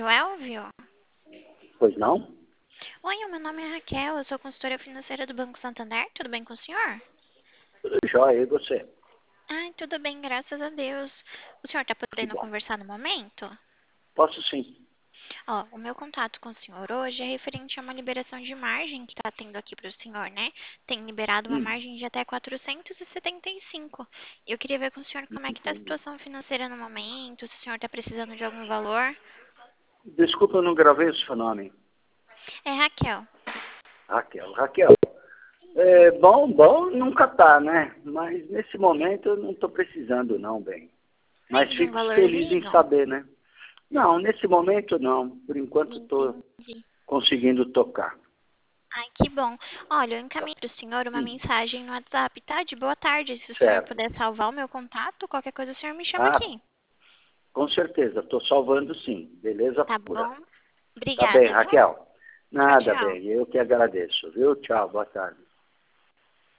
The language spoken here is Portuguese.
seu Elvio? Pois não? Oi, o meu nome é Raquel, eu sou consultora financeira do Banco Santander, tudo bem com o senhor? Tudo jóia, e você? Ai, tudo bem, graças a Deus. O senhor tá Que podendo bom. conversar no momento? Posso sim. Ó, o meu contato com o senhor hoje é referente a uma liberação de margem que tá tendo aqui pro senhor, né? Tem liberado uma Hum, margem de até 475. Eu queria ver com o senhor como é que tá a entendi. situação financeira no momento, se o senhor tá precisando de algum valor. Desculpa, eu não gravei o seu nome. É Raquel. Raquel. Raquel, bom nunca tá, né? Mas nesse momento eu não estou precisando não, bem. Mas Nem de um fico feliz em valorzinho? saber, né? Não, nesse momento não. Por enquanto estou Entendi. conseguindo tocar. Ai, que bom. Olha, eu Tá. encaminhei para o senhor uma Hum, mensagem no WhatsApp, tá? De boa tarde. Se o senhor certo. puder salvar o meu contato, qualquer coisa o senhor me chama Ah, aqui. com certeza. Estou salvando sim. Beleza Tá pura. bom? Tá bem, Obrigada, viu? Raquel? Tchau, Nada tchau. bem. Eu que agradeço, viu? Tchau, boa tarde.